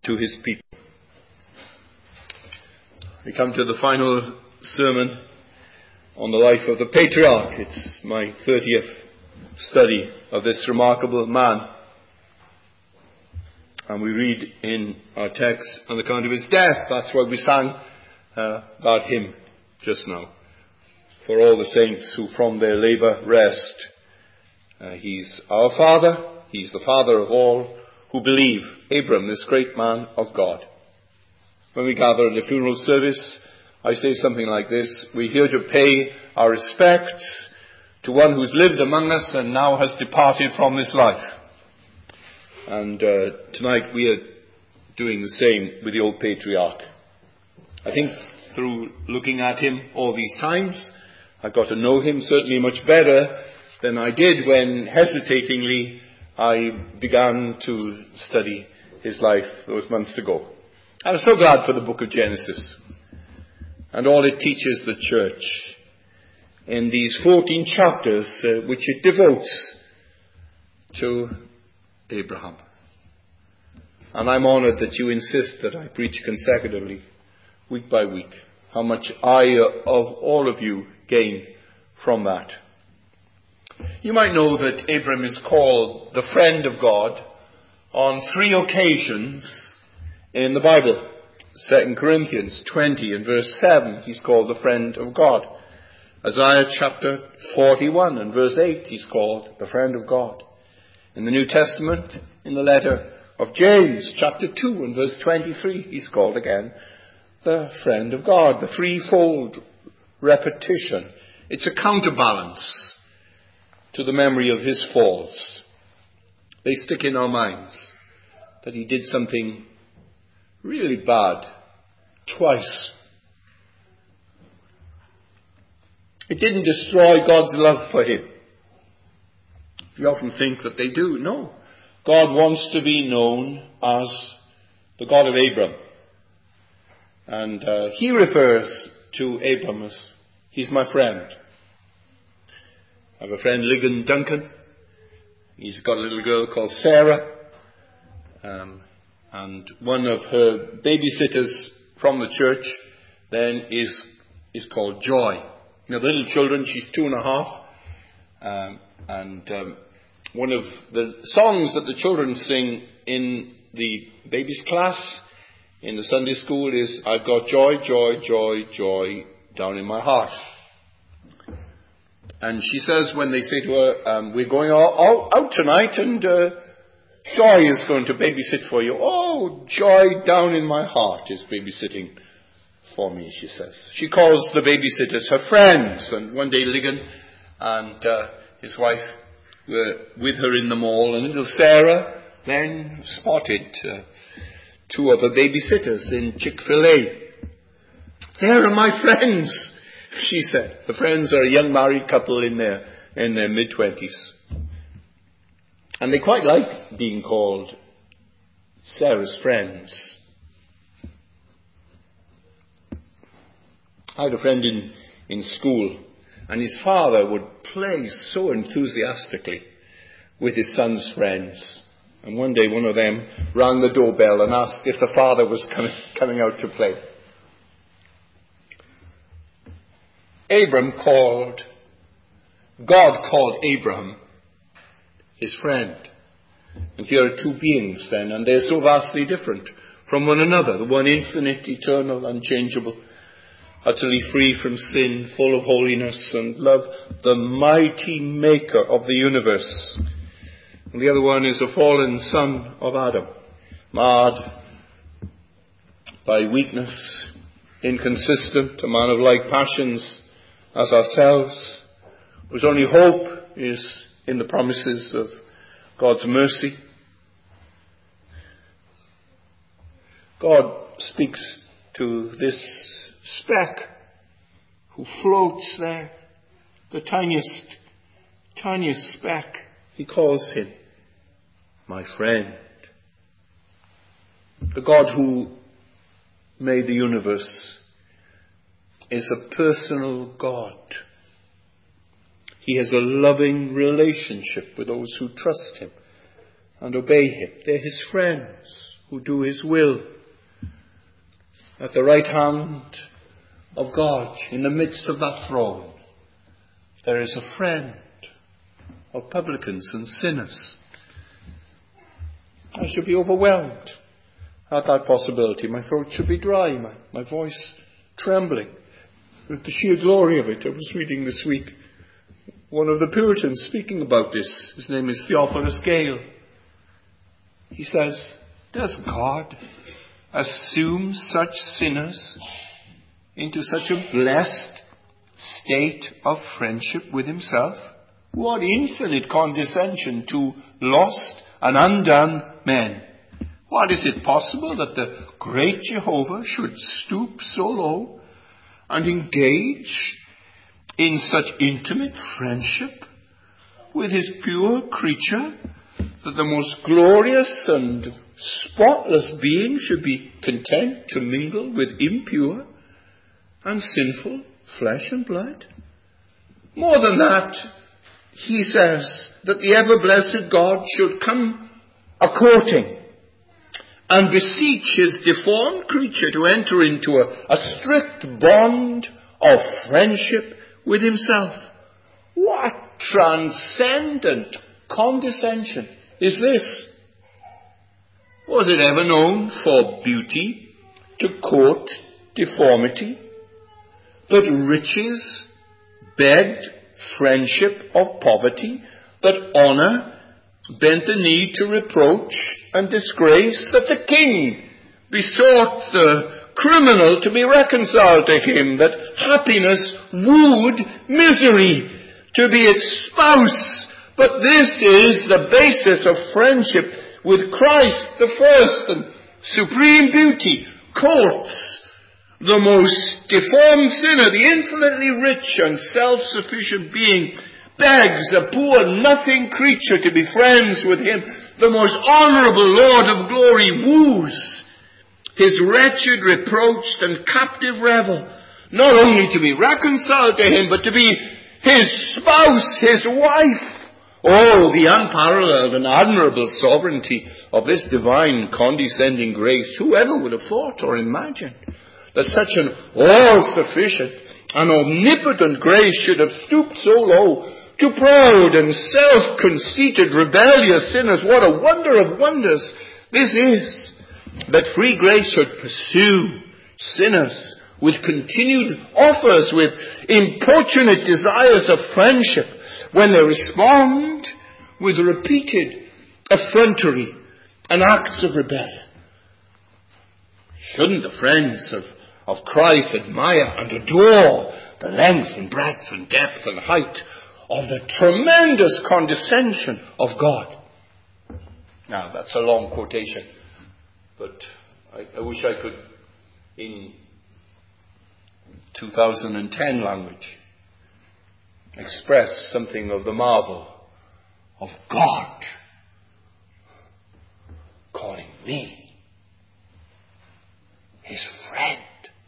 to his people. We come to the final sermon on the life of the patriarch. It's my 30th study of this remarkable man. And we read in our text on account of his death. That's why we sang about him just now. For all the saints who from their labour rest. He's our father. He's the father of all who believe. Abram, this great man of God. When we gather at the funeral service, I say something like this: we're here to pay our respects to one who's lived among us and now has departed from this life. And tonight we are doing the same with the old patriarch. I think through looking at him all these times, I got to know him certainly much better than I did when hesitatingly I began to study his life those months ago. I'm so glad for the book of Genesis and all it teaches the church in these 14 chapters which it devotes to Abraham. And I'm honoured that you insist that I preach consecutively, week by week. How much I, of all of you, gain from that. You might know that Abram is called the friend of God on 3 occasions in the Bible. 2 Corinthians 20 and verse 7, he's called the friend of God. Isaiah chapter 41 and verse 8, he's called the friend of God. In the New Testament, in the letter of James chapter 2 and verse 23, he's called again the friend of God. The threefold repetition. It's a counterbalance to the memory of his faults. They stick in our minds that he did something really bad twice. It didn't destroy God's love for him. We often think that they do. No. God wants to be known as the God of Abram. And he refers to Abram as, he's my friend. I have a friend, Ligon Duncan. He's got a little girl called Sarah. And one of her babysitters from the church then is called Joy. Now the little children, she's 2.5. One of the songs that the children sing in the baby's class in the Sunday school is, I've got joy, joy, joy, joy down in my heart. And she says when they say to her, we're going out tonight and Joy is going to babysit for you. Oh, joy down in my heart is babysitting for me, she says. She calls the babysitters her friends. And one day Ligon and his wife were with her in the mall, and little Sarah then spotted 2 other babysitters in Chick-fil-A. There are my friends, she said. The friends are a young married couple in their mid-20s. And they quite like being called Sarah's friends. I had a friend in school, and his father would play so enthusiastically with his son's friends. And one day one of them rang the doorbell and asked if the father was coming out to play. God called Abraham his friend. And here are 2 beings then, and they're so vastly different from one another. The one infinite, eternal, unchangeable, utterly free from sin, full of holiness and love, the mighty maker of the universe. And the other one is a fallen son of Adam, marred by weakness, inconsistent, a man of like passions as ourselves, whose only hope is in the promises of God's mercy. God speaks to this speck who floats there, the tiniest speck. He calls him my friend. The God who made the universe is a personal God. He has a loving relationship with those who trust him and obey him. They're his friends who do his will. At the right hand of God, in the midst of that throne, there is a friend of publicans and sinners. I should be overwhelmed at that possibility. My throat should be dry, my voice trembling with the sheer glory of it. I was reading this week one of the Puritans speaking about this. His name is Theophilus Gale. He says, does God assume such sinners into such a blessed state of friendship with himself? What infinite condescension to lost and undone men. What, is it possible that the great Jehovah should stoop so low and engage in such intimate friendship with his pure creature, that the most glorious and spotless being should be content to mingle with impure and sinful flesh and blood? More than that, he says that the ever-blessed God should come a-courting and beseech his deformed creature to enter into a strict bond of friendship with himself. What transcendent condescension is this? Was it ever known for beauty to court deformity? That riches begged friendship of poverty? That honour bent the knee to reproach and disgrace? That the king besought the criminal to be reconciled to him? That happiness wooed misery to be its spouse? But this is the basis of friendship with Christ, the first and supreme beauty, courts the most deformed sinner, the infinitely rich and self-sufficient being, begs a poor nothing creature to be friends with him. The most honourable Lord of glory woos his wretched, reproached and captive rebel, not only to be reconciled to him, but to be his spouse, his wife. Oh, the unparalleled and admirable sovereignty of this divine condescending grace. Whoever would have thought or imagined that such an all-sufficient and omnipotent grace should have stooped so low to proud and self-conceited rebellious sinners? What a wonder of wonders this is, that free grace should pursue sinners with continued offers, with importunate desires of friendship, when they respond with repeated effrontery and acts of rebellion. Shouldn't the friends of Christ admire and adore the length and breadth and depth and height of the tremendous condescension of God? Now, that's a long quotation, but I wish I could, in 2010 language, express something of the marvel of God calling me his friend.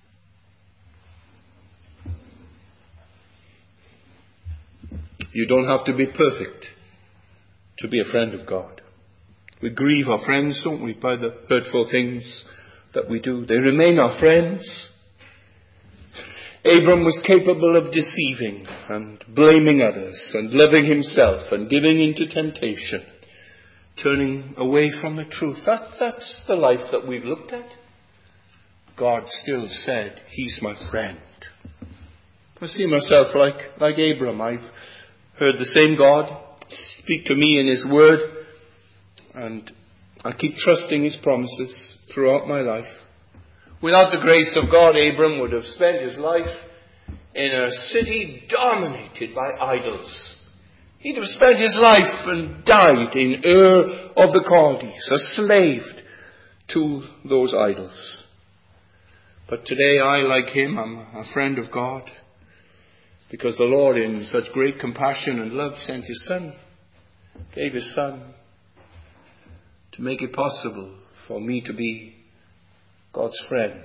You don't have to be perfect to be a friend of God. We grieve our friends, don't we, by the hurtful things that we do. They remain our friends. Abram was capable of deceiving and blaming others and loving himself and giving into temptation, turning away from the truth. That's the life that we've looked at. God still said, he's my friend. I see myself like Abram. I've heard the same God speak to me in his word, and I keep trusting his promises throughout my life. Without the grace of God, Abram would have spent his life in a city dominated by idols. He'd have spent his life and died in Ur of the Chaldees, a slave to those idols. But today I, like him, am a friend of God, because the Lord, in such great compassion and love, sent his Son, gave his Son, to make it possible for me to be God's friend,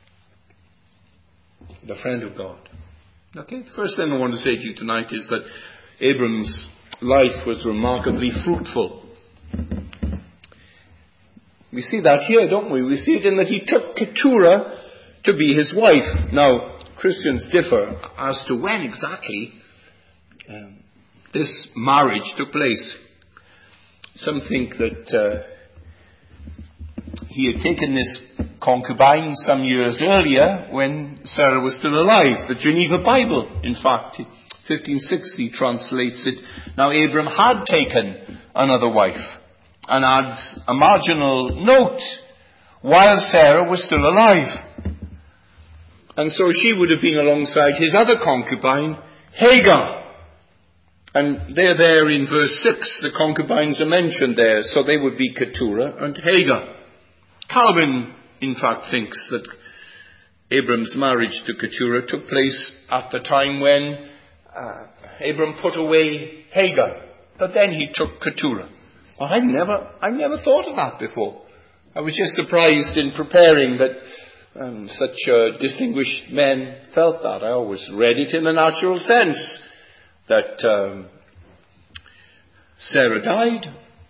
the friend of God. Okay, the first thing I want to say to you tonight is that Abram's life was remarkably fruitful. We see that here, don't we? We see it in that he took Keturah to be his wife. Now, Christians differ as to when exactly this marriage took place. Some think that he had taken this concubine some years earlier when Sarah was still alive. The Geneva Bible, in fact, 1560 translates it. Now, Abram had taken another wife, and adds a marginal note, while Sarah was still alive. And so she would have been alongside his other concubine, Hagar. And they're there in verse 6. The concubines are mentioned there, so they would be Keturah and Hagar. Calvin, in fact, thinks that Abram's marriage to Keturah took place at the time when Abram put away Hagar. But then he took Keturah. Well, I've never thought of that before. I was just surprised in preparing that such distinguished men felt that. I always read it in the natural sense that Sarah died.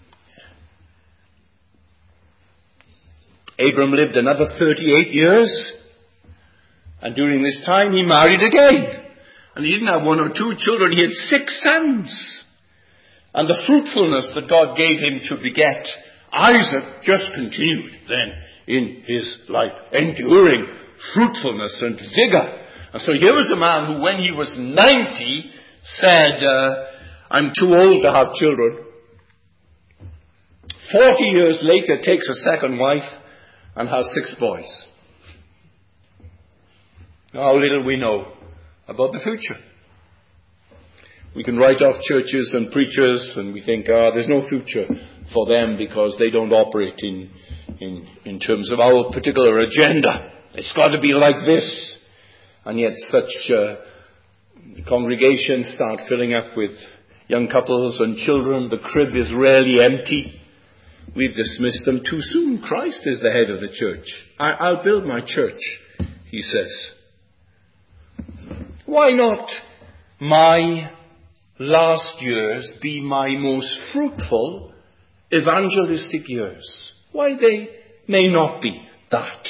Abram lived another 38 years, and during this time he married again. And he didn't have one or two children, he had 6 sons. And the fruitfulness that God gave him to beget Isaac just continued then in his life, enduring fruitfulness and vigor. And so here was a man who, when he was 90, said, I'm too old to have children. 40 years later, takes a second wife and has 6 boys. How little we know about the future. We can write off churches and preachers, and we think, there's no future for them because they don't operate in terms of our particular agenda. It's got to be like this. And yet such congregations start filling up with young couples and children. The crib is rarely empty. We've dismissed them too soon. Christ is the head of the church. I'll build my church, he says. Why not my last years be my most fruitful evangelistic years? Why they may not be that?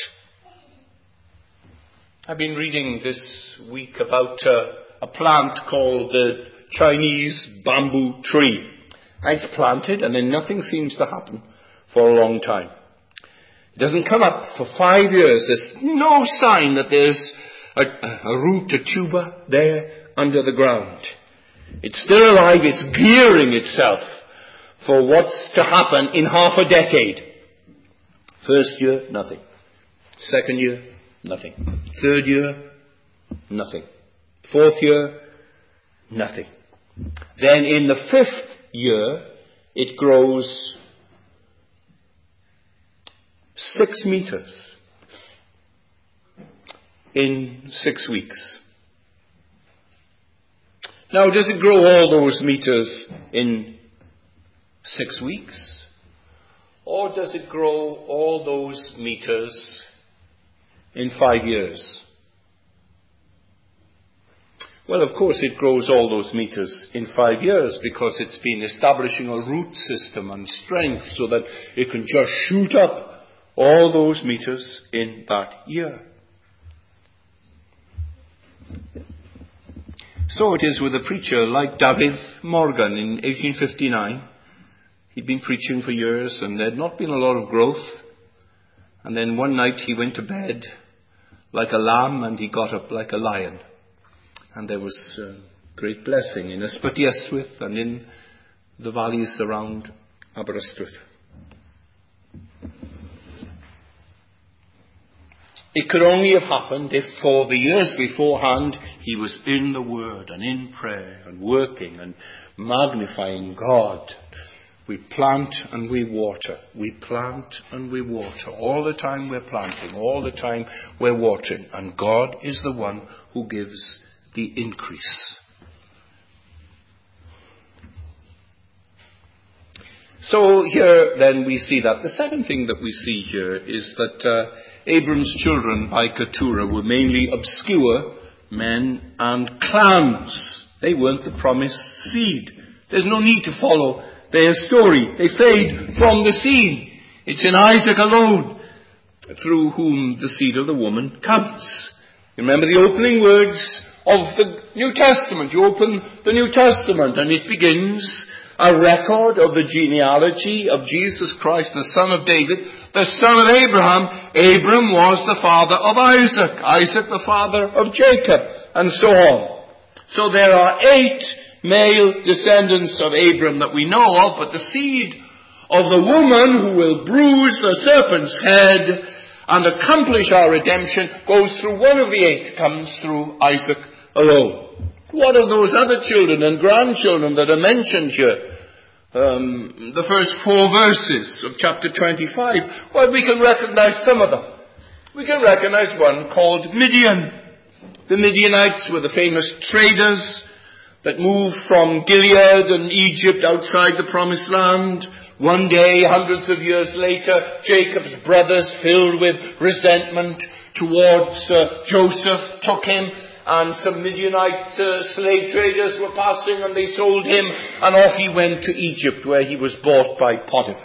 I've been reading this week about a plant called the Chinese bamboo tree. It's planted and then nothing seems to happen for a long time. It doesn't come up for 5 years. There's no sign that there's a root, a tuber there under the ground. It's still alive. It's gearing itself for what's to happen in half a decade. First year, nothing. Second year, nothing. Third year, nothing. Fourth year, nothing. Then in the 5th year, it grows 6 meters in 6 weeks. Now, does it grow all those meters in 6 weeks? Or does it grow all those meters in 5 years? Well, of course it grows all those meters in 5 years because it's been establishing a root system and strength so that it can just shoot up all those meters in that year. So it is with a preacher like David Morgan in 1859. He'd been preaching for years and there had not been a lot of growth. And then one night he went to bed like a lamb and he got up like a lion. And there was great blessing in Ysbyty Ystwyth and in the valleys around Aberystwyth. It could only have happened if for the years beforehand he was in the Word and in prayer and working and magnifying God. We plant and we water. We plant and we water. All the time we're planting. All the time we're watering. And God is the one who gives the increase. So here then we see that. The second thing that we see here is that Abram's children by Keturah were mainly obscure men and clans. They weren't the promised seed. There's no need to follow their story. They fade from the scene. It's in Isaac alone through whom the seed of the woman comes. You remember the opening words of the New Testament. You open the New Testament and it begins a record of the genealogy of Jesus Christ, the son of David, the son of Abraham. Abram was the father of Isaac, Isaac the father of Jacob, and so on. So there are 8 male descendants of Abram that we know of, but the seed of the woman who will bruise the serpent's head and accomplish our redemption goes through one of the 8, comes through Isaac alone. What of those other children and grandchildren that are mentioned here? The first 4 verses of chapter 25. Well, we can recognize some of them. We can recognize one called Midian. The Midianites were the famous traders that moved from Gilead and Egypt outside the promised land. One day, hundreds of years later, Jacob's brothers, filled with resentment towards Joseph, took him, and some Midianite slave traders were passing, and they sold him, and off he went to Egypt, where he was bought by Potiphar.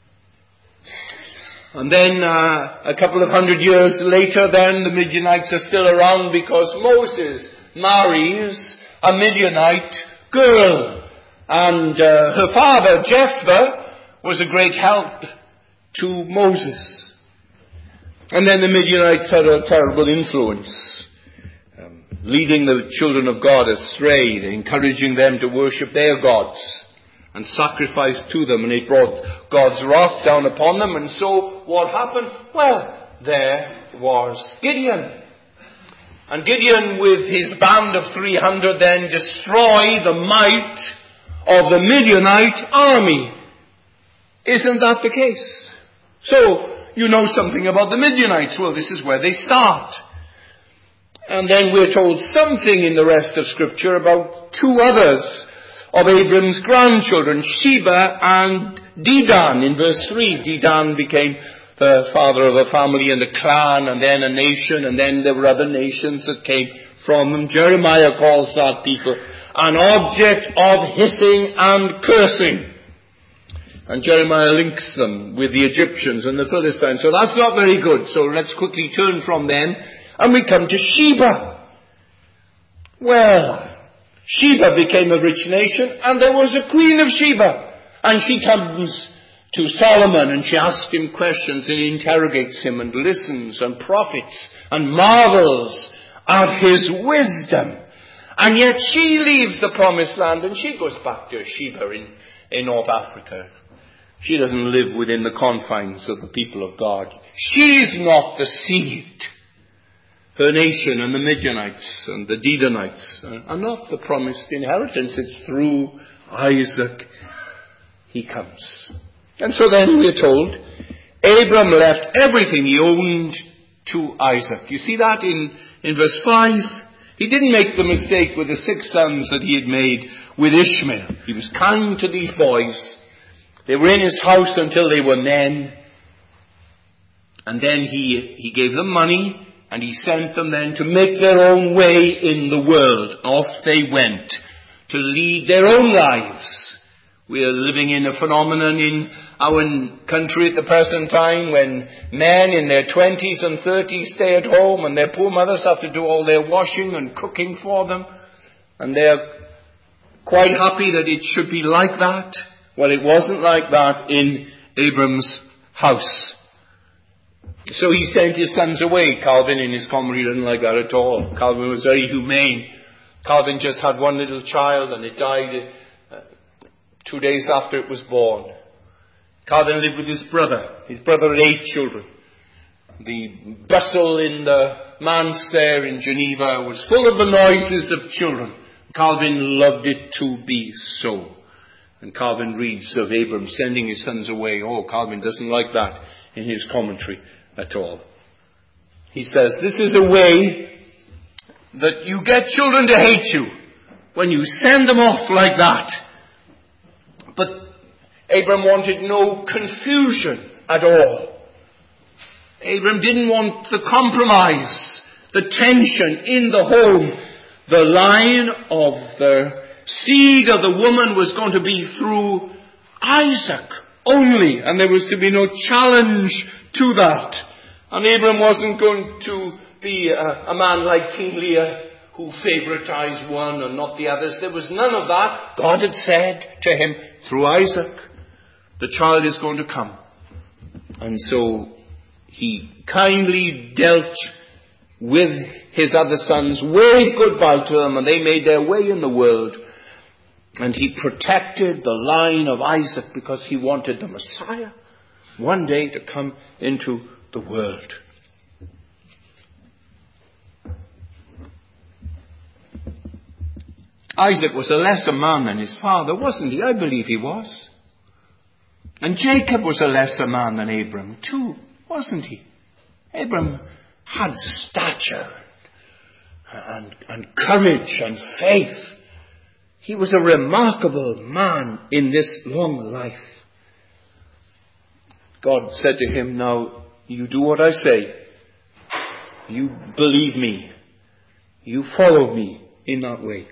And then, a couple of hundred years later, then, the Midianites are still around because Moses marries a Midianite girl. And her father, Jephthah, was a great help to Moses. And then the Midianites had a terrible influence, leading the children of God astray, encouraging them to worship their gods and sacrifice to them, and it brought God's wrath down upon them. And so what happened? Well, there was Gideon. And Gideon, with his band of 300, then destroy the might of the Midianite army. Isn't that the case? So, you know something about the Midianites. Well, this is where they start. And then we're told something in the rest of Scripture about 2 others of Abram's grandchildren, Sheba and Dedan. In verse 3, Dedan became the father of a family and a clan, and then a nation, and then there were other nations that came from them. Jeremiah calls that people an object of hissing and cursing. And Jeremiah links them with the Egyptians and the Philistines. So that's not very good. So let's quickly turn from them, and we come to Sheba. Well, Sheba became a rich nation, and there was a queen of Sheba. And she comes to Solomon, and she asks him questions, and interrogates him, and listens, and profits, and marvels at his wisdom. And yet she leaves the promised land, and she goes back to Sheba in North Africa. She doesn't live within the confines of the people of God. She's not the seed. Her nation and the Midianites and the Dedanites are not the promised inheritance. It's through Isaac he comes. And so then we're told, Abram left everything he owned to Isaac. You see that in verse 5? He didn't make the mistake with the 6 sons that he had made with Ishmael. He was kind to these boys. They were in his house until they were men. And then he gave them money, and he sent them then to make their own way in the world. Off they went to lead their own lives. We are living in a phenomenon in our country at the present time when men in their 20s and 30s stay at home, and their poor mothers have to do all their washing and cooking for them. And they're quite happy that it should be like that. Well, it wasn't like that in Abram's house. So he sent his sons away. Calvin in his commentary didn't like that at all. Calvin was very humane. Calvin just had one little child, and it died 2 days after it was born. Calvin lived with his brother. His brother had 8 children. The bustle in the manse there in Geneva was full of the noises of children. Calvin loved it to be so. And Calvin reads of Abram sending his sons away. Oh, Calvin doesn't like that in his commentary at all. He says, this is a way that you get children to hate you, when you send them off like that. But Abram wanted no confusion at all. Abram didn't want the compromise, the tension in the home. The line of the seed of the woman was going to be through Isaac. only, and there was to be no challenge to that. And Abram wasn't going to be a man like King Lear who favoritized one and not the others. There was none of that. God had said to him through Isaac, the child is going to come. And so he kindly dealt with his other sons, waved goodbye to them, and they made their way in the world. And he protected the line of Isaac because he wanted the Messiah one day to come into the world. Isaac was a lesser man than his father, wasn't he? I believe he was. And Jacob was a lesser man than Abram too, wasn't he? Abram had stature and courage and faith. He was a remarkable man in this long life. God said to him, now you do what I say. You believe me. You follow me in that way.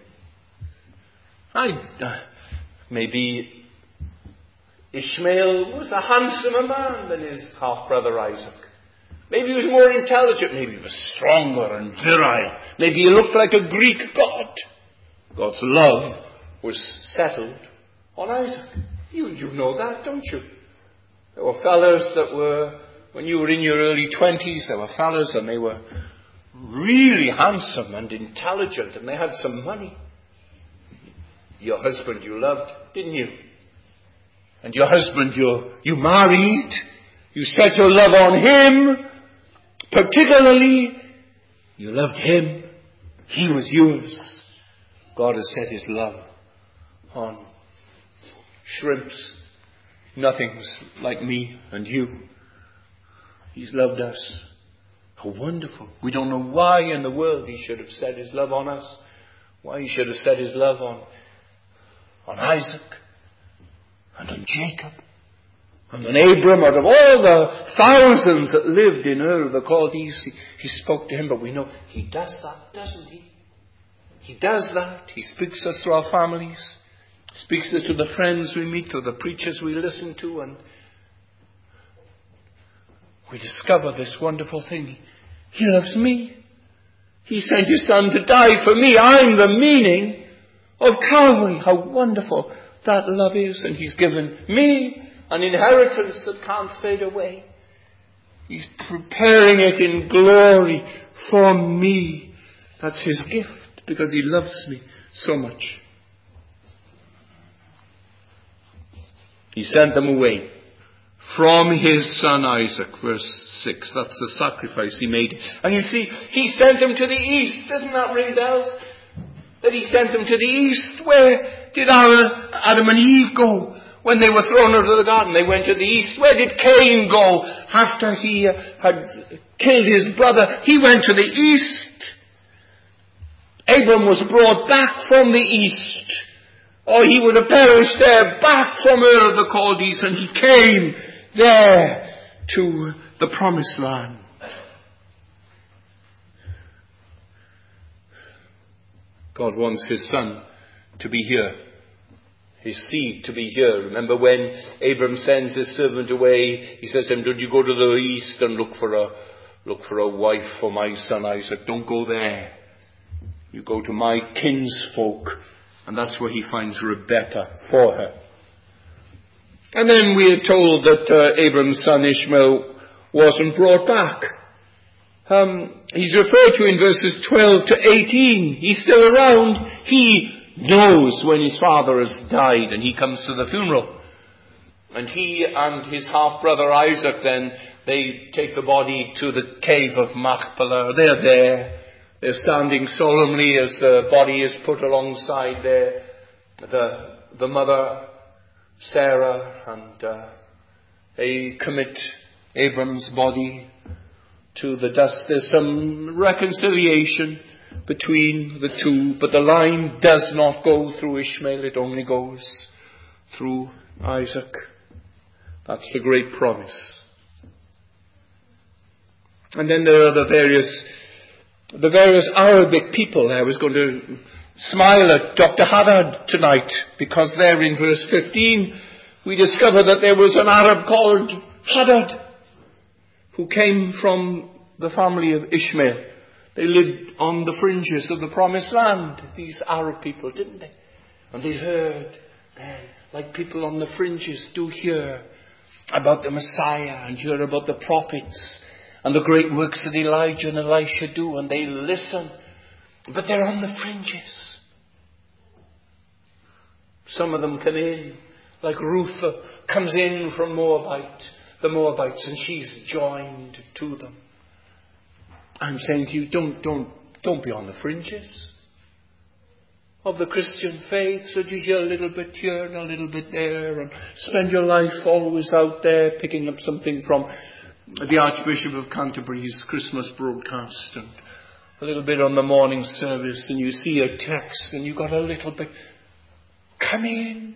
Maybe Ishmael was a handsomer man than his half-brother Isaac. Maybe he was more intelligent. Maybe he was stronger and virile. Maybe he looked like a Greek god. God's love was settled on Isaac. You know that, don't you? There were fellows that were, when you were in your early 20s, there were fellows and they were really handsome and intelligent and they had some money. Your husband you loved, didn't you? And your husband you married. You set your love on him. Particularly, you loved him. He was yours. God has set his love on shrimps. Nothing's like me and you. He's loved us. How wonderful. We don't know why in the world he should have set his love on us. Why he should have set his love on Isaac and on Jacob and on Abram. Out of all the thousands that lived in Ur of the Chaldees, he spoke to him. But we know he does that, doesn't he? He does that. He speaks us through our families. Speaks us to the friends we meet, to the preachers we listen to, and we discover this wonderful thing. He loves me. He sent his son to die for me. I'm the meaning of Calvary. How wonderful that love is. And he's given me an inheritance that can't fade away. He's preparing it in glory for me. That's his gift because he loves me so much. He sent them away from his son Isaac, verse 6. That's the sacrifice he made. And you see, he sent them to the east. Doesn't that ring bells? That he sent them to the east. Where did Adam and Eve go when they were thrown out of the garden? They went to the east. Where did Cain go after he had killed his brother? He went to the east. Abram was brought back from the east. Or he would have perished there, back from Ur of the Chaldees, and he came there to the promised land. God wants his son to be here, his seed to be here. Remember when Abram sends his servant away, he says to him, don't you go to the east and look for a wife for my son Isaac. Don't go there. You go to my kinsfolk. And that's where he finds Rebekah for her. And then we are told that Abram's son Ishmael wasn't brought back. He's referred to in verses 12 to 18. He's still around. He knows when his father has died and he comes to the funeral. And he and his half-brother Isaac then, they take the body to the cave of Machpelah. They're there. They're standing solemnly as the body is put alongside there. The mother, Sarah, and they commit Abram's body to the dust. There's some reconciliation between the two, but the line does not go through Ishmael. It only goes through Isaac. That's the great promise. And then there are the various Arabic people. I was going to smile at Dr. Haddad tonight because there in verse 15 we discover that there was an Arab called Hadad who came from the family of Ishmael. They lived on the fringes of the promised land, these Arab people, didn't they? And they heard, like people on the fringes do hear, about the Messiah and hear about the prophets and the great works that Elijah and Elisha do, and they listen. But they're on the fringes. Some of them come in, like Ruth comes in from the Moabites, and she's joined to them. I'm saying to you, don't be on the fringes of the Christian faith, so you hear a little bit here and a little bit there, and spend your life always out there picking up something from the Archbishop of Canterbury's Christmas broadcast, and a little bit on the morning service, and you see a text, and you got a little bit. Come in.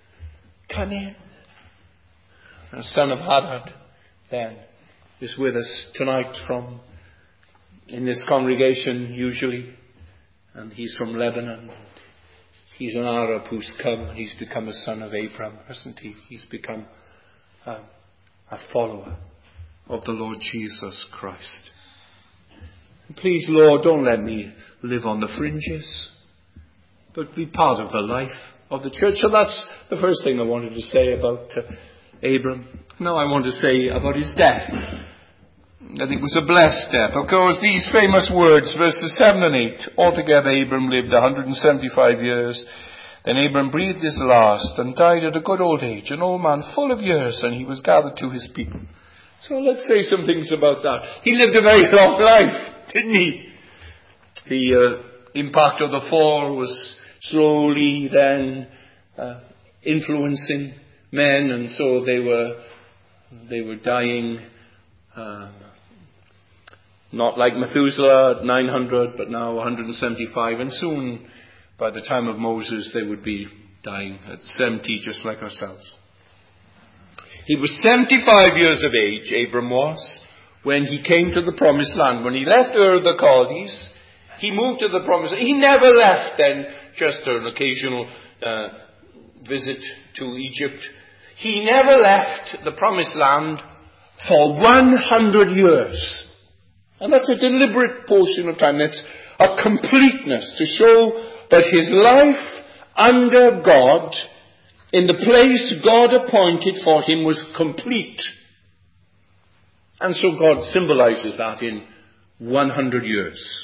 The son of Hadad, then, is with us tonight in this congregation usually, and he's from Lebanon. He's an Arab who's come. He's become a son of Abraham, hasn't he? He's become a follower of the Lord Jesus Christ. Please, Lord, don't let me live on the fringes, but be part of the life of the church. So that's the first thing I wanted to say about Abram. Now I want to say about his death. That it was a blessed death. Of course, these famous words, verses 7 and 8. Altogether Abram lived 175 years. Then Abram breathed his last and died at a good old age, an old man full of years, and he was gathered to his people. So let's say some things about that. He lived a very long life, didn't he? The impact of the fall was slowly then influencing men, and so they were dying, not like Methuselah at 900, but now 175, and soon, by the time of Moses, they would be dying at 70, just like ourselves. He was 75 years of age, Abram was, when he came to the promised land. When he left Ur of the Chaldees, he moved to the promised land. He never left then just an occasional visit to Egypt. He never left the promised land for 100 years. And that's a deliberate portion of time. That's a completeness to show that his life under God, in the place God appointed for him, was complete. And so God symbolizes that in 100 years.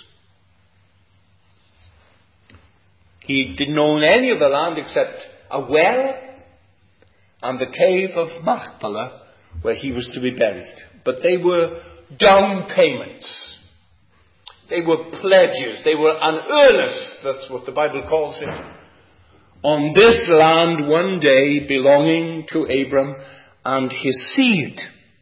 He didn't own any of the land except a well and the cave of Machpelah, where he was to be buried. But they were down payments. They were pledges. They were an earnest, that's what the Bible calls it, on this land one day belonging to Abram and his seed.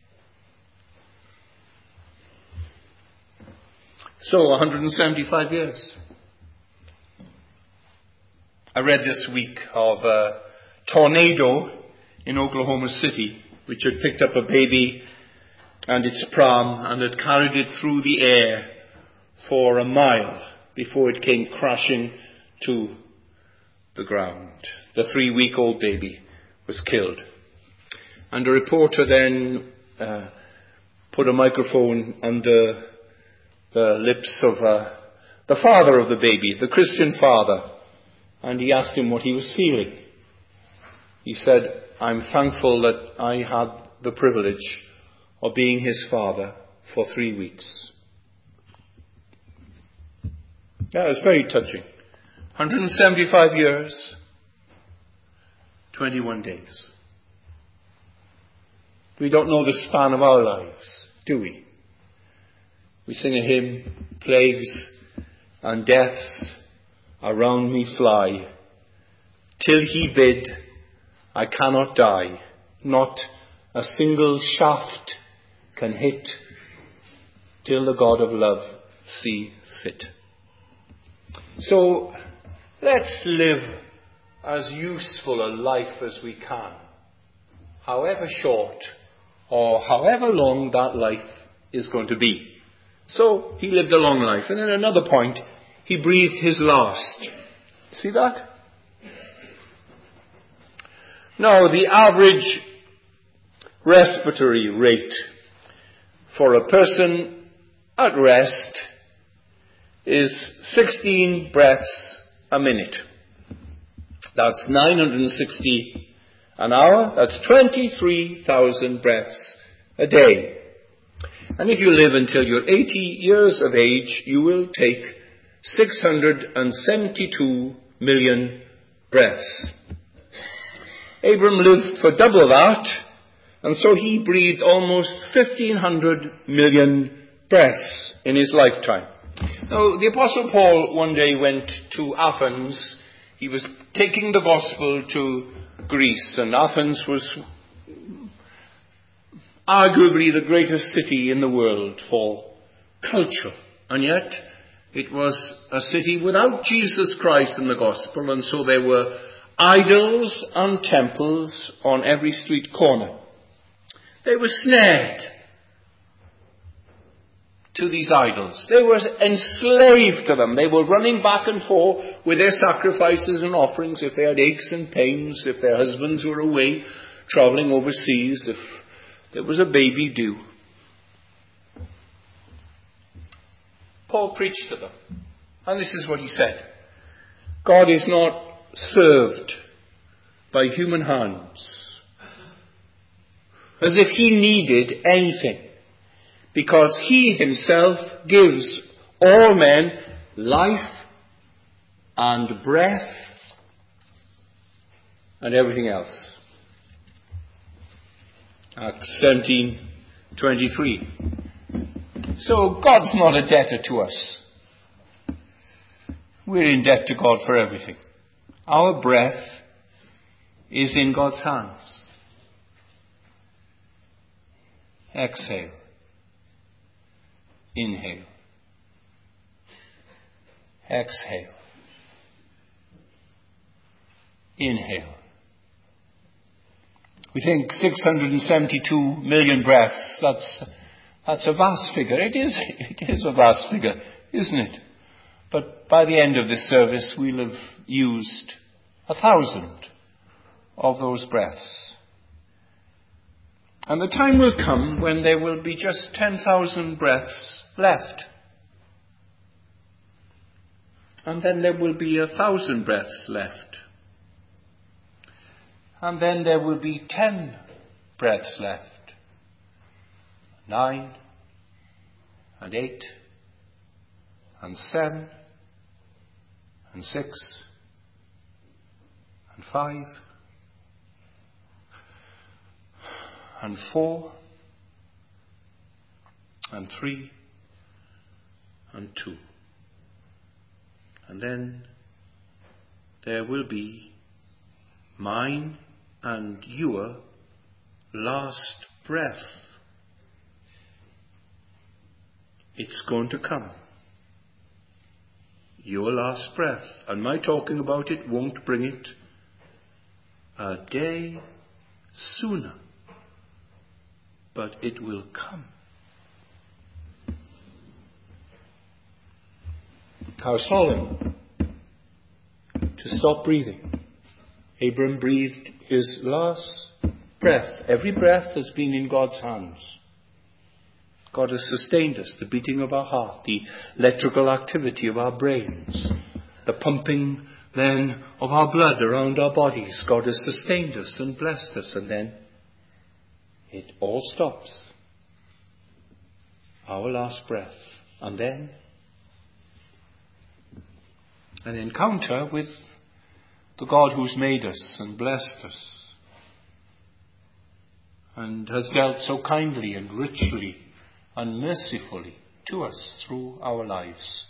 So 175 years. I read this week of a tornado in Oklahoma City, which had picked up a baby and its pram and had carried it through the air for a mile before it came crashing to the ground. The 3-week-old baby was killed. And a reporter then put a microphone under the lips of the father of the baby, the Christian father, and he asked him what he was feeling. He said, "I'm thankful that I had the privilege of being his father for 3 weeks." That was very touching. 175 years, 21 days. We don't know the span of our lives, do we? We sing a hymn, "Plagues and deaths around me fly. Till he bid, I cannot die. Not a single shaft can hit, till the God of love see fit." So let's live as useful a life as we can, however short or however long that life is going to be. So he lived a long life. And then another point, he breathed his last. See that? Now, the average respiratory rate for a person at rest is 16 breaths a minute. That's 960 an hour. That's 23,000 breaths a day. And if you live until you're 80 years of age, you will take 672 million breaths. Abram lived for double that, and so he breathed almost 1,500 million breaths in his lifetime. Now, the Apostle Paul one day went to Athens. He was taking the gospel to Greece, and Athens was arguably the greatest city in the world for culture. And yet, it was a city without Jesus Christ in the gospel, and so there were idols and temples on every street corner. They were snared to these idols. They were enslaved to them. They were running back and forth with their sacrifices and offerings if they had aches and pains, if their husbands were away travelling overseas, if there was a baby due. Paul preached to them. And this is what he said. God is not served by human hands as if he needed anything, because he himself gives all men life and breath and everything else. Acts 17:23. So God's not a debtor to us. We're in debt to God for everything. Our breath is in God's hands. Exhale. Inhale. Exhale. Inhale. We think 672 million breaths, that's a vast figure. It is a vast figure, isn't it? But by the end of this service, we'll have used 1,000 of those breaths. And the time will come when there will be just 10,000 breaths left. And then there will be 1,000 breaths left. And then there will be 10 breaths left. 9 and 8 and 7 and 6 and 5 and 4 and 3 and 2. And then there will be mine and your last breath. It's going to come. Your last breath. And my talking about it won't bring it a day sooner. But it will come. How solemn to stop breathing. Abram breathed his last breath. Every breath has been in God's hands. God has sustained us, the beating of our heart, the electrical activity of our brains, the pumping then of our blood around our bodies. God has sustained us and blessed us, and then it all stops. Our last breath. And then an encounter with the God who's made us and blessed us and has dealt so kindly and richly and mercifully to us through our lives.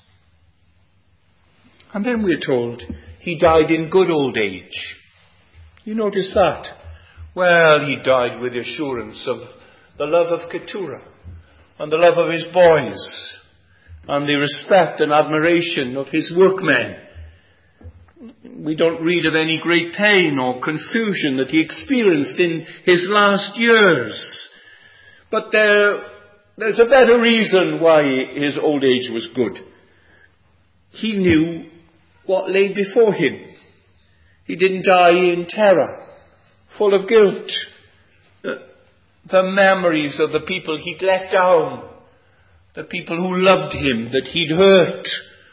And then we're told he died in good old age. You notice that? Well, he died with assurance of the love of Keturah and the love of his boys and the respect and admiration of his workmen. We don't read of any great pain or confusion that he experienced in his last years. But there's a better reason why his old age was good. He knew what lay before him. He didn't die in terror, full of guilt. The memories of the people he'd let down, the people who loved him, that he'd hurt.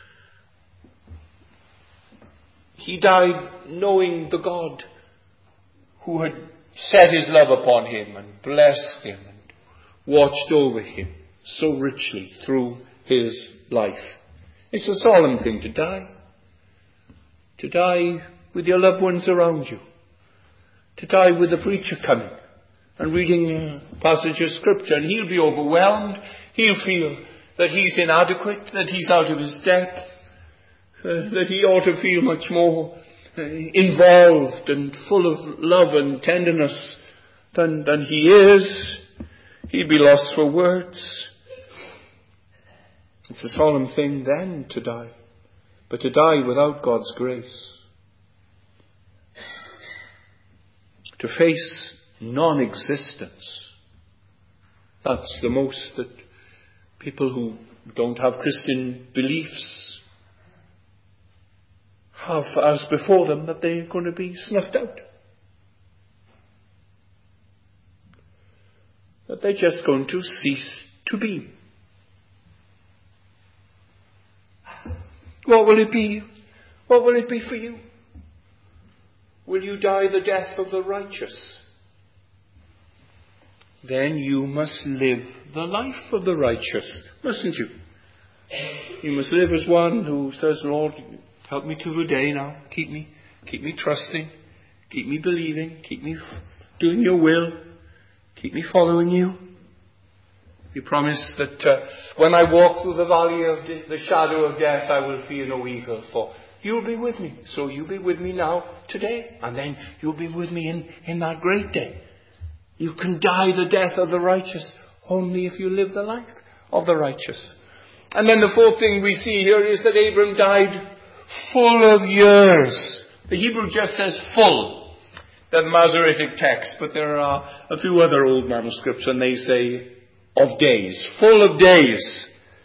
He died knowing the God who had set his love upon him and blessed him and watched over him so richly through his life. It's a solemn thing to die. To die with your loved ones around you. To die with the preacher coming and reading a passage of scripture, and he'll be overwhelmed. He'll feel that he's inadequate, that he's out of his depth, that he ought to feel much more involved and full of love and tenderness than he is. He'd be lost for words. It's a solemn thing then to die, but to die without God's grace, to face non-existence, that's the most that people who don't have Christian beliefs have as before them, that they're going to be snuffed out. That they're just going to cease to be. What will it be? What will it be for you? Will you die the death of the righteous? Then you must live the life of the righteous, mustn't you? You must live as one who says, Lord, help me through the day now. Keep me trusting. Keep me believing. Keep me doing your will. Keep me following you. You promise that when I walk through the valley of the shadow of death, I will fear no evil, for you'll be with me. So you'll be with me now, today, and then you'll be with me in that great day. You can die the death of the righteous only if you live the life of the righteous. And then the fourth thing we see here is that Abram died full of years. The Hebrew just says full, the Masoretic text, but there are a few other old manuscripts and they say of days, full of days.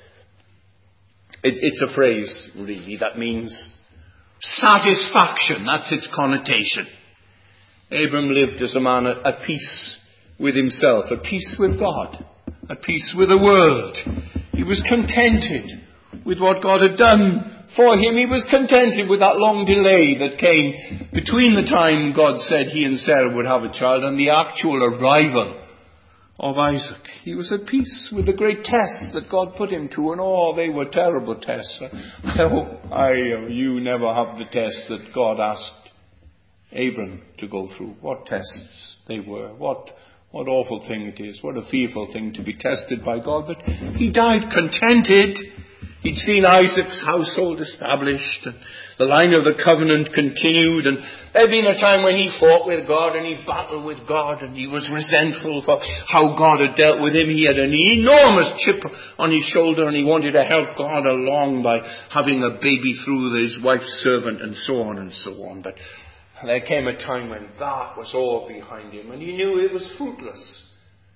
It's a phrase, really, that means satisfaction. That's its connotation. Abram lived as a man at peace with himself, at peace with God, at peace with the world. He was contented with what God had done for him. He was contented with that long delay that came between the time God said he and Sarah would have a child and the actual arrival of Isaac. He was at peace with the great tests that God put him to, and they were terrible tests. I hope you never have the tests that God asked Abram to go through. What tests they were. What awful thing it is. What a fearful thing to be tested by God. But he died contented. He'd seen Isaac's household established, and the line of the covenant continued, and there'd been a time when he fought with God and he battled with God and he was resentful for how God had dealt with him. He had an enormous chip on his shoulder and he wanted to help God along by having a baby through his wife's servant and so on and so on. But there came a time when that was all behind him and he knew it was fruitless.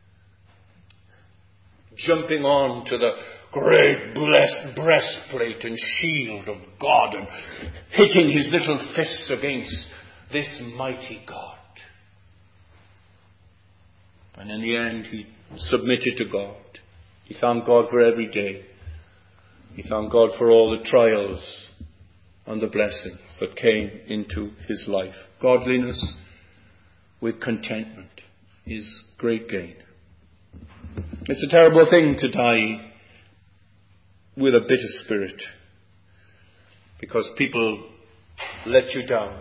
Jumping on to the great blessed breastplate and shield of God and hitting his little fists against this mighty God. And in the end he submitted to God. He thanked God for every day. He thanked God for all the trials and the blessings that came into his life. Godliness with contentment is great gain. It's a terrible thing to die with a bitter spirit because people let you down,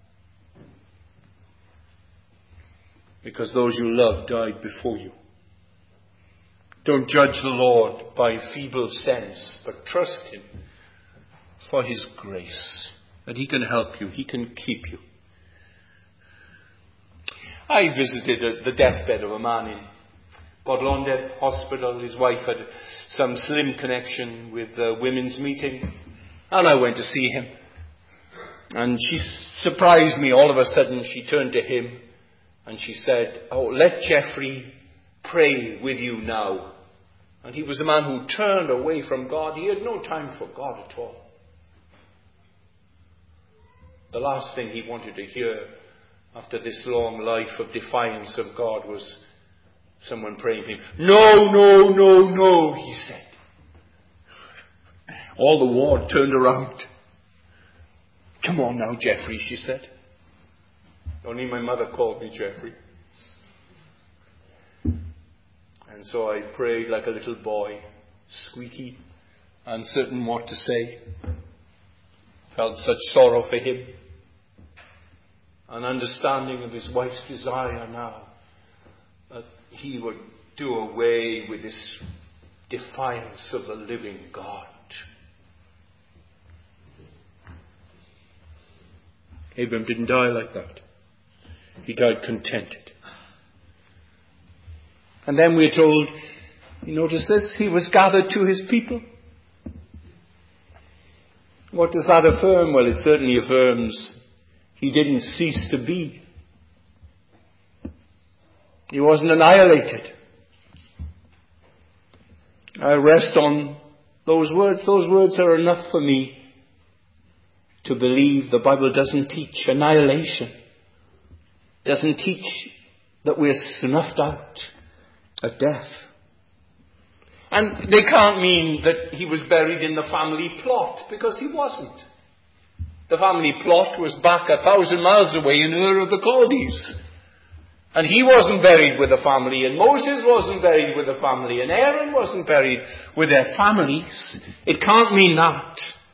because those you love died before you. Don't judge the Lord by feeble sense, but trust him for his grace, that he can help you, he can keep you. I visited the deathbed of a man in Bodlonde Hospital. His wife had some slim connection with the women's meeting, and I went to see him. And she surprised me. All of a sudden she turned to him and she said, "Oh, let Geoffrey pray with you now." And he was a man who turned away from God. He had no time for God at all. The last thing he wanted to hear after this long life of defiance of God, was someone praying for him. No, no, no, no, he said. All the ward turned around. Come on now, Geoffrey, she said. Only my mother called me Geoffrey. And so I prayed like a little boy, squeaky, uncertain what to say. Felt such sorrow for him. An understanding of his wife's desire now that he would do away with this defiance of the living God. Abram didn't die like that. He died contented. And then we're told, you notice this, he was gathered to his people. What does that affirm? Well, it certainly affirms he didn't cease to be. He wasn't annihilated. I rest on those words. Those words are enough for me to believe the Bible doesn't teach annihilation. Doesn't teach that we're snuffed out at death. And they can't mean that he was buried in the family plot, because he wasn't. The family plot was back 1,000 miles away in Ur of the Chaldees. And he wasn't buried with a family, and Moses wasn't buried with a family, and Aaron wasn't buried with their families. It can't mean that.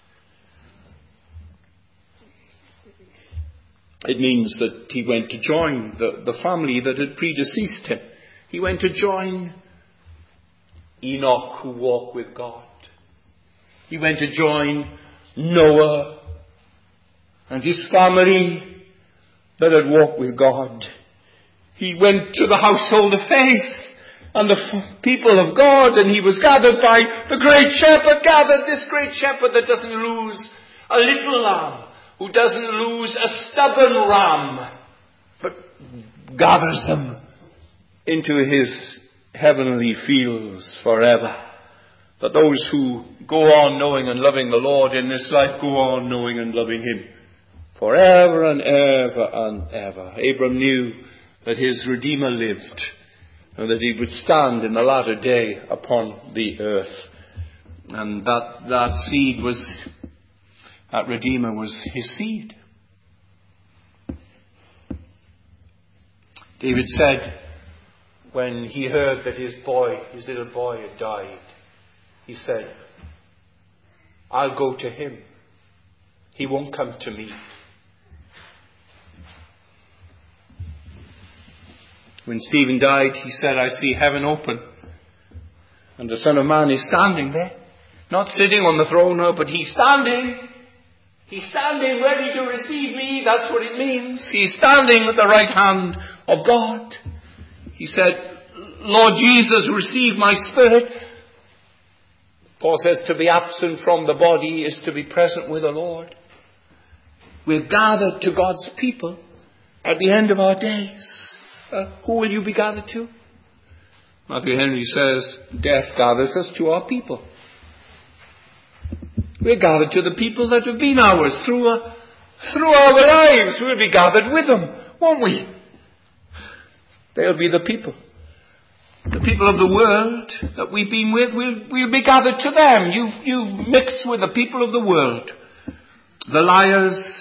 It means that he went to join the family that had predeceased him. He went to join Enoch, who walked with God. He went to join Noah and his family that had walked with God. He went to the household of faith and the people of God, and he was gathered by the great shepherd, this great shepherd that doesn't lose a little lamb, who doesn't lose a stubborn ram, but gathers them into his heavenly fields forever. That those who go on knowing and loving the Lord in this life go on knowing and loving him forever and ever and ever. Abram knew that his Redeemer lived, and that he would stand in the latter day upon the earth. And that seed was, that Redeemer was his seed. David said, when he heard that his little boy had died, he said, I'll go to him. He won't come to me. When Stephen died, he said, I see heaven open, and the Son of Man is standing there. Not sitting on the throne now, but he's standing. He's standing ready to receive me. That's what it means. He's standing at the right hand of God. He said, Lord Jesus, receive my spirit. Paul says to be absent from the body is to be present with the Lord. We're gathered to God's people at the end of our days. Who will you be gathered to? Matthew Henry says, death gathers us to our people. We're gathered to the people that have been ours through our lives. We'll be gathered with them, won't we? They'll be the people. The people of the world that we've been with, we'll be gathered to them. You mix with the people of the world. The liars,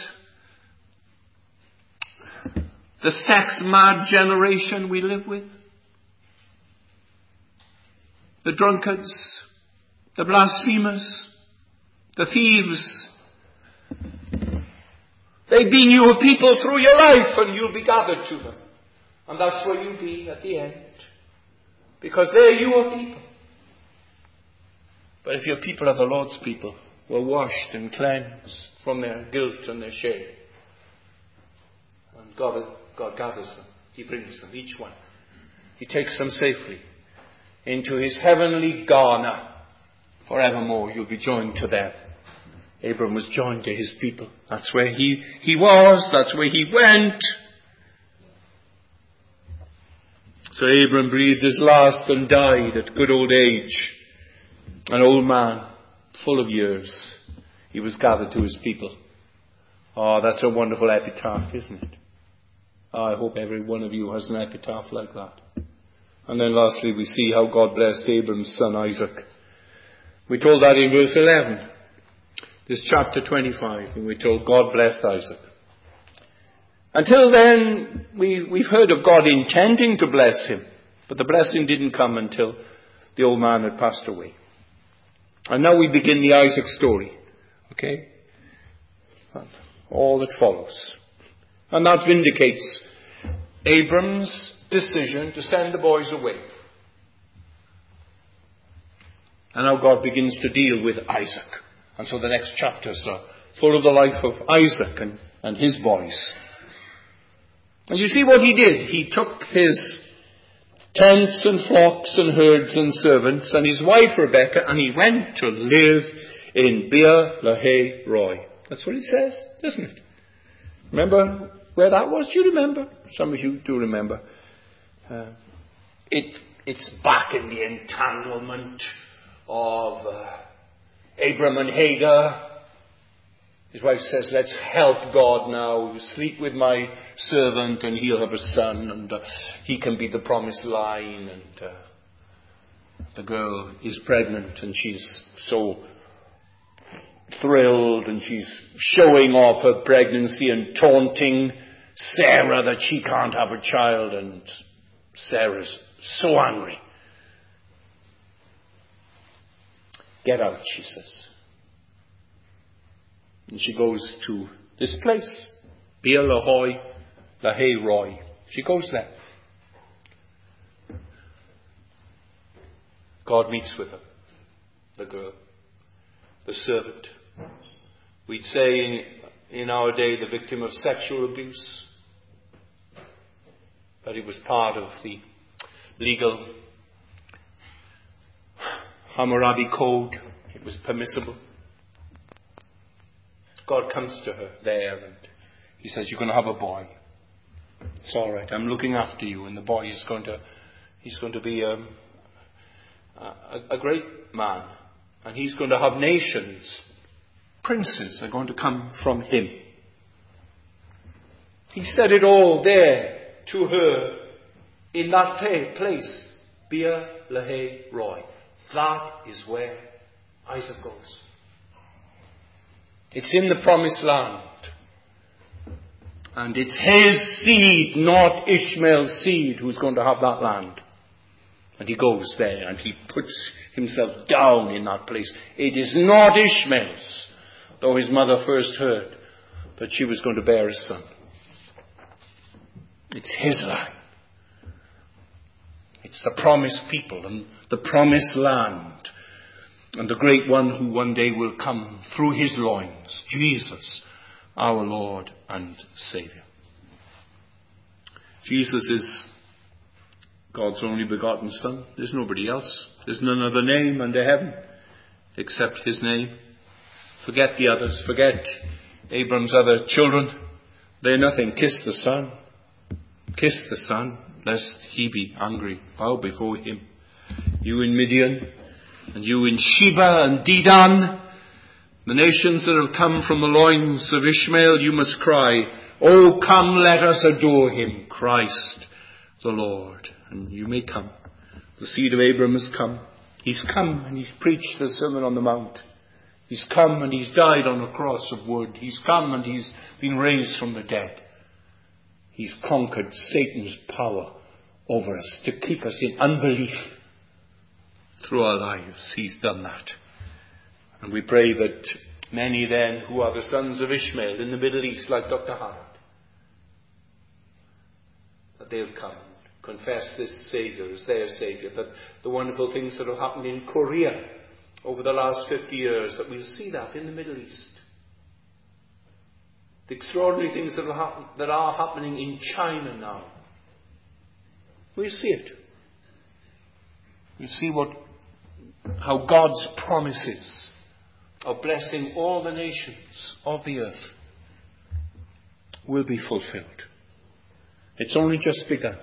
the sex-mad generation we live with, the drunkards, the blasphemers, the thieves. They've been your people through your life, and you'll be gathered to them. And that's where you'll be at the end. Because they're your people. But if your people are the Lord's people, were washed and cleansed from their guilt and their shame, and God gathers them, he brings them, each one. He takes them safely into his heavenly garner. Forevermore you'll be joined to them. Abram was joined to his people. That's where he was. That's where he went. So Abram breathed his last and died at good old age. An old man, full of years. He was gathered to his people. Oh, that's a wonderful epitaph, isn't it? I hope every one of you has an epitaph like that. And then lastly, we see how God blessed Abram's son Isaac. We told that in verse 11. This chapter 25, and we're told God blessed Isaac. Until then, we've heard of God intending to bless him, but the blessing didn't come until the old man had passed away. And now we begin the Isaac story. Okay? All that follows. And that vindicates Abram's decision to send the boys away. And now God begins to deal with Isaac. And so the next chapters are full of the life of Isaac and his boys. And you see what he did. He took his tents and flocks and herds and servants and his wife Rebekah, and he went to live in Beer Lahai Roi. That's what it says, doesn't it? Remember where that was? Do you remember? Some of you do remember. It's back in the entanglement of Abram and Hagar. His wife says, let's help God now. You sleep with my servant and he'll have a son and he can be the promised line. And the girl is pregnant and she's so thrilled and she's showing off her pregnancy and taunting Sarah that she can't have a child, and Sarah's so angry. Get out, she says. And she goes to this place, Beer Lahai Roi. She goes there. God meets with her, the girl, the servant. We'd say in our day the victim of sexual abuse. But it was part of the legal Hammurabi code. It was permissible. God comes to her there and he says, you're going to have a boy. It's all right. I'm looking after you. And the boy is going to be a great man. And he's going to have nations. Princes are going to come from him. He said it all there to her in that place. Beer Lahai Roi. That is where Isaac goes. It's in the promised land. And it's his seed, not Ishmael's seed, who's going to have that land. And he goes there and he puts himself down in that place. It is not Ishmael's, though his mother first heard that she was going to bear a son. It's his line. It's the promised people and the promised land. And the great one who one day will come through his loins, Jesus, our Lord and Saviour. Jesus is God's only begotten Son. There's nobody else. There's none other name under heaven except his name. Forget the others. Forget Abram's other children. They're nothing. Kiss the Son. Kiss the Son, lest he be angry. Bow before him. You in Midian, and you in Sheba and Dedan, the nations that have come from the loins of Ishmael, you must cry, oh, come, let us adore him, Christ the Lord. And you may come. The seed of Abram has come. He's come and he's preached the Sermon on the Mount. He's come and he's died on a cross of wood. He's come and he's been raised from the dead. He's conquered Satan's power over us to keep us in unbelief through our lives. He's done that. And we pray that many then who are the sons of Ishmael in the Middle East, like Dr. Howard, that they'll come, confess this Saviour as their Saviour, that the wonderful things that have happened in Korea over the last 50 years, that we'll see that in the Middle East. The extraordinary things that are happening in China now. We'll see it. We'll see how God's promises of blessing all the nations of the earth will be fulfilled. It's only just begun.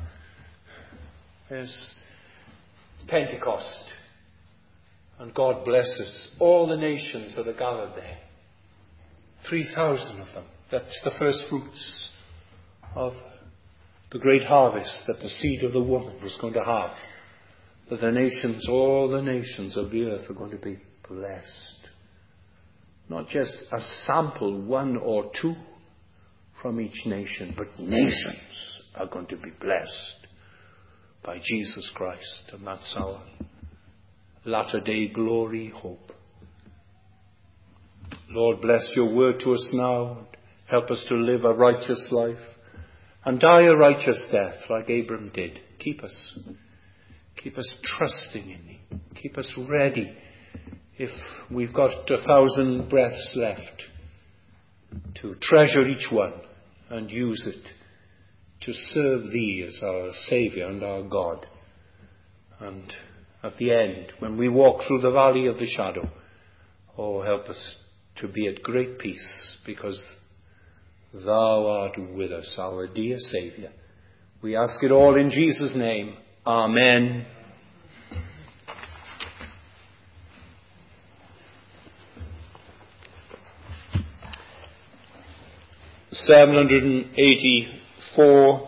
There's Pentecost, and God blesses all the nations that are gathered there. 3,000 of them. That's the first fruits of the great harvest that the seed of the woman was going to have, that the nations, all the nations of the earth are going to be blessed. Not just a sample, one or two from each nation, but nations are going to be blessed by Jesus Christ. And that's our latter-day glory hope. Lord, bless your word to us now. Help us to live a righteous life and die a righteous death like Abram did. Keep us trusting in thee. Keep us ready if we've got 1,000 breaths left to treasure each one and use it to serve thee as our Saviour and our God. And at the end, when we walk through the valley of the shadow, oh, help us to be at great peace, because thou art with us, our dear Saviour. We ask it all in Jesus' name. Amen. (784)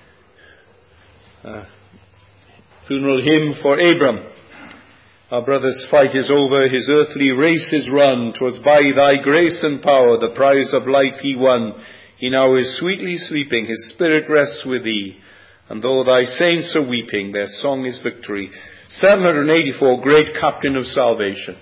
funeral hymn for Abram. Our brother's fight is over, his earthly race is run. 'Twas by thy grace and power the prize of life he won. He now is sweetly sleeping, his spirit rests with thee. And though thy saints are weeping, their song is victory. 784, Great Captain of Salvation.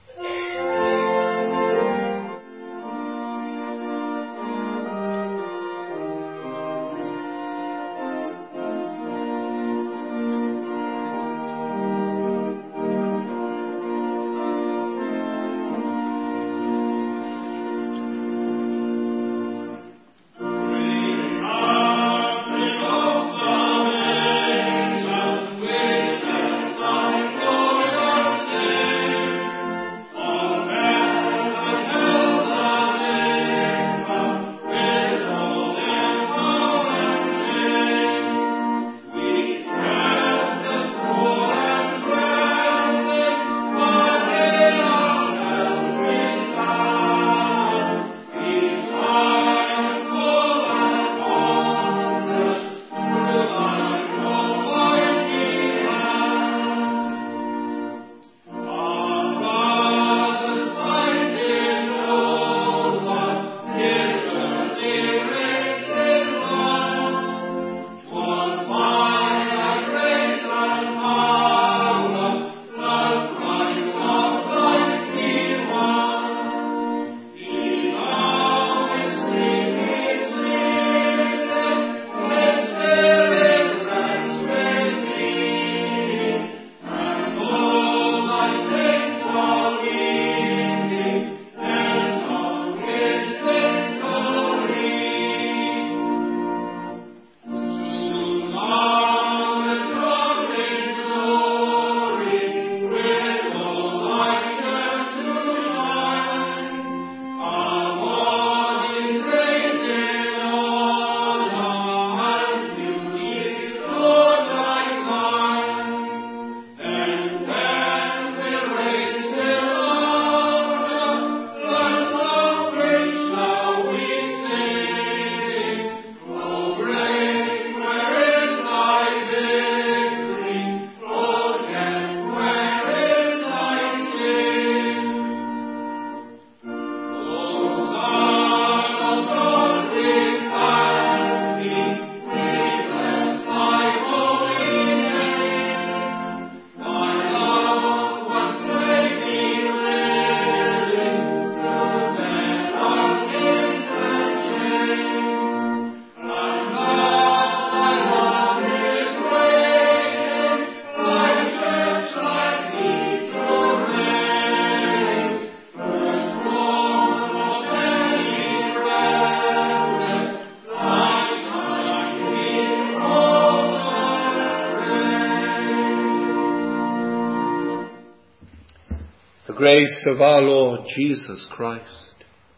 Grace of our Lord Jesus Christ,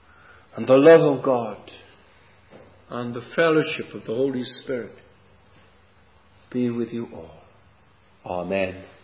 and the love of God, and the fellowship of the Holy Spirit be with you all. Amen.